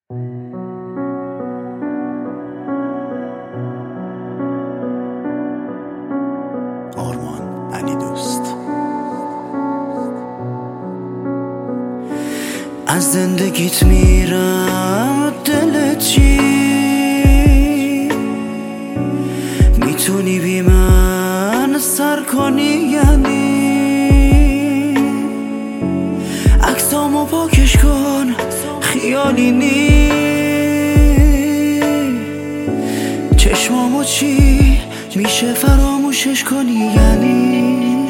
آرمان علی دوست. از زندگیت میرم دلت چی؟ میتونی بی من سر کنی یعنی؟ عکسامو پاکش کن خیالی نی. چشمامو چی میشه فراموشش کنی یعنی؟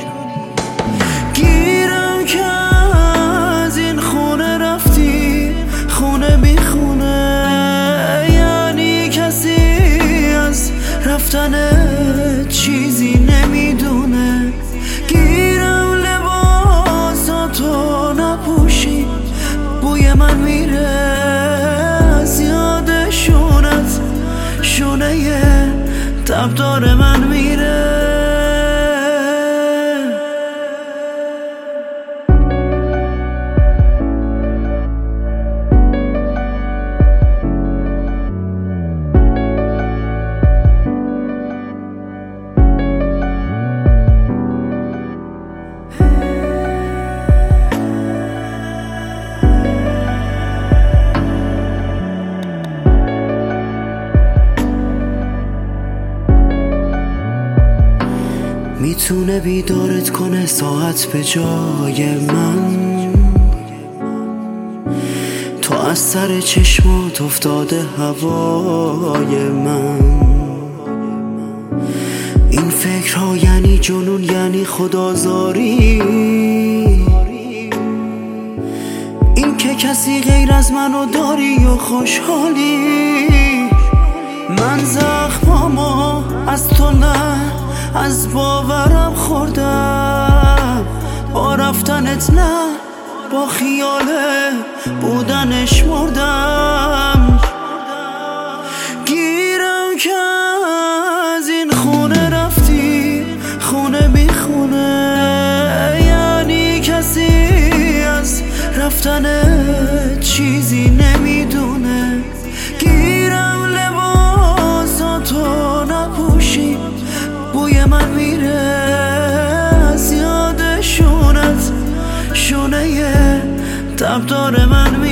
گیرم که از این خونه رفتی خونه بی خونه، یعنی کسی از رفتن چیزی نمیدونه. گیرم لباساتو نپوشی بوی من میره از یاد شونت، شونه تبدار من میره. میتونه بیدارت کنه ساعت به جای من، تو از سر چشمات افتاده هوای من. این فکرها یعنی جنون، یعنی خدازاری، این که کسی غیر از منو داری و خوشحالی. من زخمامو از تو نه از باورم خوردم، با رفتنت نه با خیال بودنش مردم. گیرم که از این خونه رفتی خونه بی خونه، یعنی کسی از رفتن چیزی نمیدونه. گیرم لباساتو نپوشی بوی من میره از یاد شونت، شونه تبدار من میره.